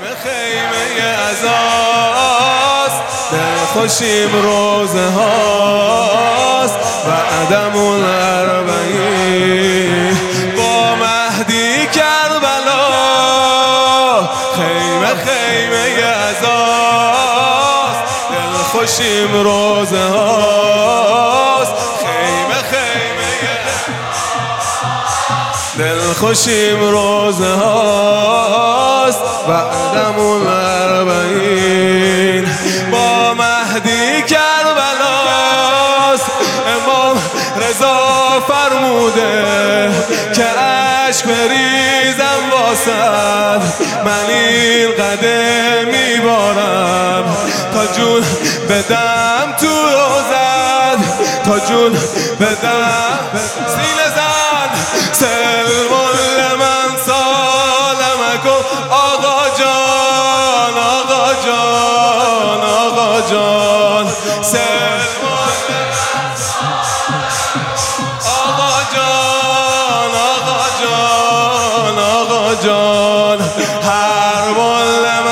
خیمه عزاست، دلخوشیم روزه هاست و عدم الاربعین با مهدی کربلا. خیمه عزاست، دلخوشیم روزه هاست. دلخوشیم روزه هاست و عدم الاربعین با مهدی کربلاست. امام رضا فرموده که عشق بریزم واسد، من این قدم میبارم تا جون بدم تو روزد، تا جون بدم سینه زن. سلمان لمن سالمکم آقا جان، آقا جان، آقا جان. سلمان لمن آقا جان، آقا جان، آقا جان. هر بال